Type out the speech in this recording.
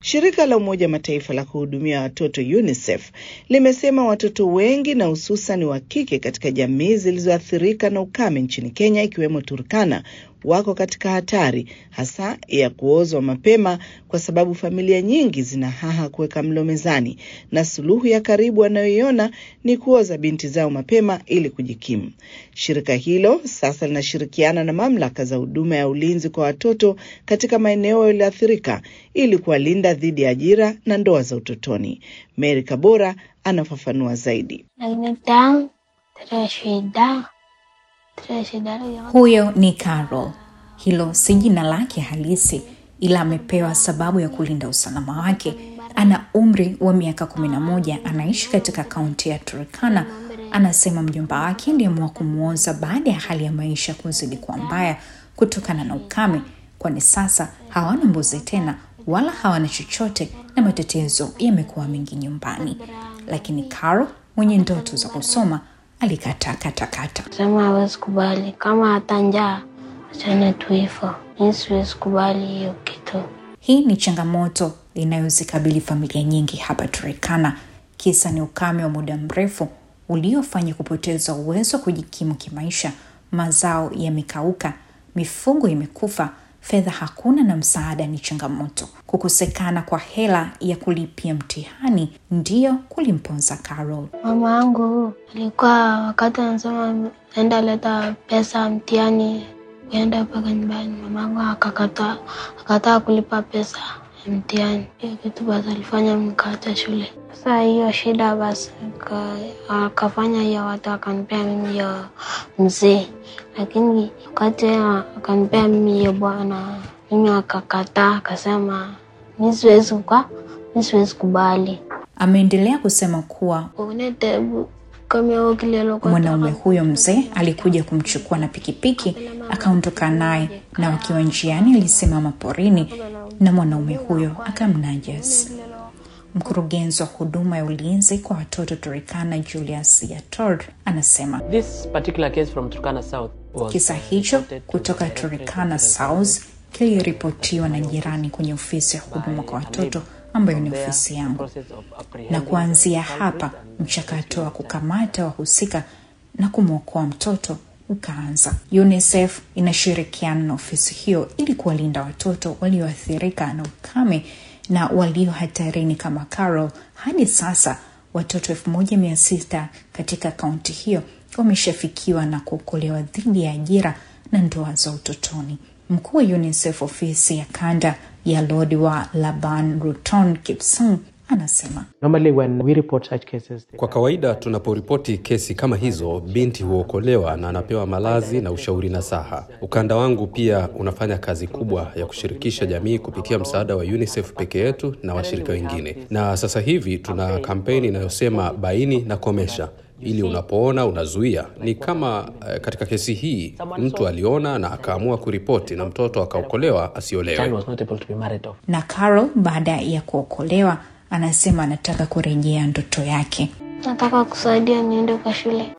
Shirika la Umoja Mataifa la kuhudumia watoto UNICEF limesema watoto wengi na hususan wa kike katika jamii zilizoathirika na ukame nchini Kenya ikiwemo Turkana wako katika hatari hasa ya kuozwa mapema kwa sababu familia nyingi zinahaha kuweka mlo mezani, na suluhu ya karibu wanayoiona ni kuoza binti zao mapema ili kujikimu. Shirika hilo sasa linashirikiana na mamlaka za huduma ya ulinzi kwa watoto katika maeneo yaliyoathirika ili kuwalinda dhidi ya ajira na ndoa za utotoni. Mary Kabora anafafanua zaidi. Huyo ni Carol. Hilo si jina lake halisi, ila amepewa sababu ya kulinda usalama wake. Ana umri wa miaka 11, anaishi katika kaunti ya Turkana. Anasema mjomba wake aliamua kumuoza baada ya hali ya maisha kuzidi kuwa mbaya kutokana na ukame, kwani sasa hawana mbuzi tena wala hawana chochote na matetezo yamekuwa mengi nyumbani. Lakini Carol mwenye ndoto za kusoma alikataa katakata. Sema hawezi kubali, kama hata njaa achane tu hivyo. Siwezi kubali hiyo kitu. Hii ni changamoto inayozikabili familia nyingi hapa Turkana. Kisa ni ukame wa muda mrefu uliofanya kupoteza uwezo wa kujikimu kimaisha. Mazao yamekauka, mifugo imekufa, fedha hakuna na msaada ni changamoto. Kukosekana kwa hela ya kulipia mtihani ndiyo kulimponza Carol. Mama yangu alikuwa wakati anasema enda leta pesa mtihani kwenda mpaka nyumbani, mama yangu akakataa kulipa pesa ya mtihani. Hiyo kitu basi alifanya nikaacha shule. Sasa hiyo shida basi akafanya hiyo watu akanipea mimi hiyo mzee, lakini wakati akanipea mimi hiyo bwana, mimi akakataa, akasema mimi siwezi kubali. Ameendelea kusema kuwa mwanaume huyo mzee alikuja kumchukua na pikipiki akaondoka naye, na wakiwa njiani alisimama porini na mwanaume huyo akamnajas. Mkurugenzi wa huduma ya ulinzi kwa watoto Turkana Julius Yator anasema kisa hicho kutoka Turkana South kiliripotiwa na jirani kwenye ofisi ya huduma kwa watoto ambayo ni ofisi yangu, na kuanzia hapa mchakato wa kukamata wahusika na kumwokoa mtoto ukaanza. UNICEF inashirikiana na ofisi hiyo ili kuwalinda watoto walioathirika na ukame na walio hatarini kama Carol. Hadi sasa watoto 1600 katika kaunti hiyo wameshafikiwa na kuokolewa dhidi ya ajira na ndoa za utotoni. Mkuu wa UNICEF ofisi ya kanda ya Lodwar Laban Ruton Kipsung anasema, kwa kawaida tunaporipoti kesi kama hizo, binti huokolewa na anapewa malazi na ushauri nasaha. Ukanda wangu pia unafanya kazi kubwa ya kushirikisha jamii kupitia msaada wa UNICEF peke yetu na washirika wengine. Na sasa hivi tuna kampeni inayosema baini na komesha, ili unapoona unazuia. Ni kama katika kesi hii mtu aliona na akaamua kuripoti na mtoto akaokolewa asiolewe. Na Carol baada ya kuokolewa anasema anataka kurejea ndoto yake. Nataka kusaidia niende kwa shule.